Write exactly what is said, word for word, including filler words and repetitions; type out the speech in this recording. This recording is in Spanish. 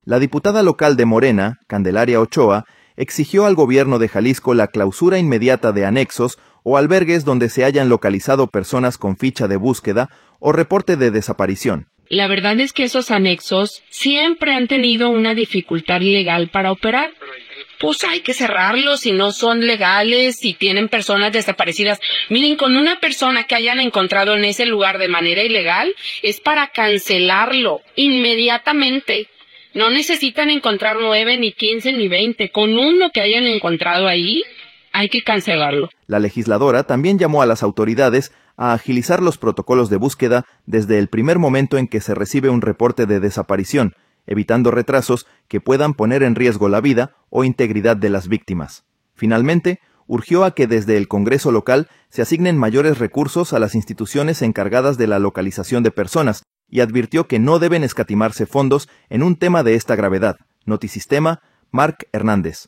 La diputada local de Morena, Candelaria Ochoa, exigió al gobierno de Jalisco la clausura inmediata de anexos o albergues donde se hayan localizado personas con ficha de búsqueda o reporte de desaparición. La verdad es que esos anexos siempre han tenido una dificultad legal para operar. Pues hay que cerrarlos si no son legales, si tienen personas desaparecidas. Miren, con una persona que hayan encontrado en ese lugar de manera ilegal, es para cancelarlo inmediatamente. No necesitan encontrar nueve, ni quince, ni veinte. Con uno que hayan encontrado ahí, hay que cancelarlo. La legisladora también llamó a las autoridades a agilizar los protocolos de búsqueda desde el primer momento en que se recibe un reporte de desaparición, evitando retrasos que puedan poner en riesgo la vida o integridad de las víctimas. Finalmente, urgió a que desde el Congreso local se asignen mayores recursos a las instituciones encargadas de la localización de personas y advirtió que no deben escatimarse fondos en un tema de esta gravedad. Notisistema, Marc Hernández.